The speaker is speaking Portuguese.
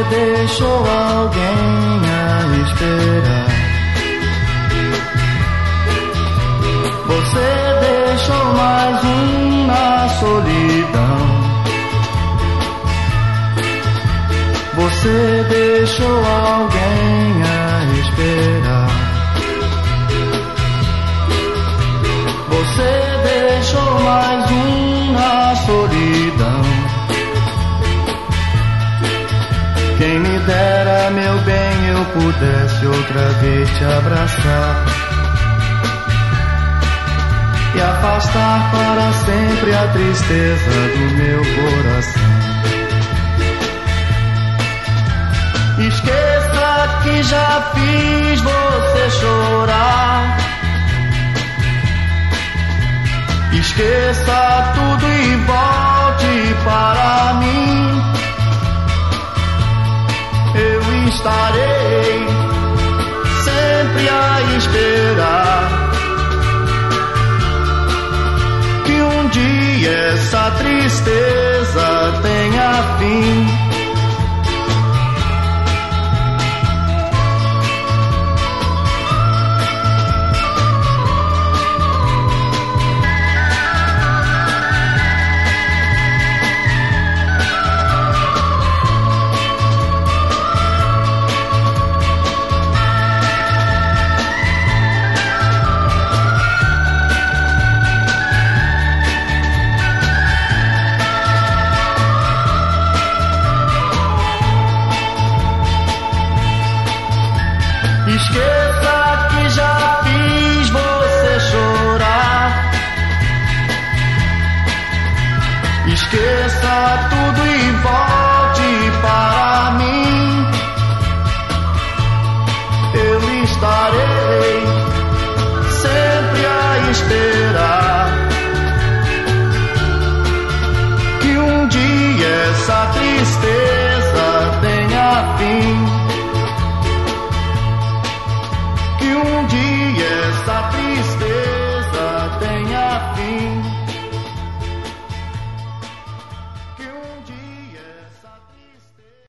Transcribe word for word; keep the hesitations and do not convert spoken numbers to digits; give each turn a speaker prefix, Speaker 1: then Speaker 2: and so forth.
Speaker 1: deixou alguém a esperar. Você deixou mais um na solidão. Você deixou alguém a esperar. Você deixou mais um na solidão. Quem me dera, meu bem, eu pudesse outra vez te abraçar e afastar para sempre a tristeza do meu coração. Esqueça que já fiz você chorar. Esqueça tudo e volte para mim. Eu estarei sempre a esperar que um dia essa tristeza tenha fim. Esqueça que já fiz você chorar. Esqueça tudo e volte para mim. Eu estarei sempre a esperar que um dia essa tristeza tenha fim. Que um dia essa tristeza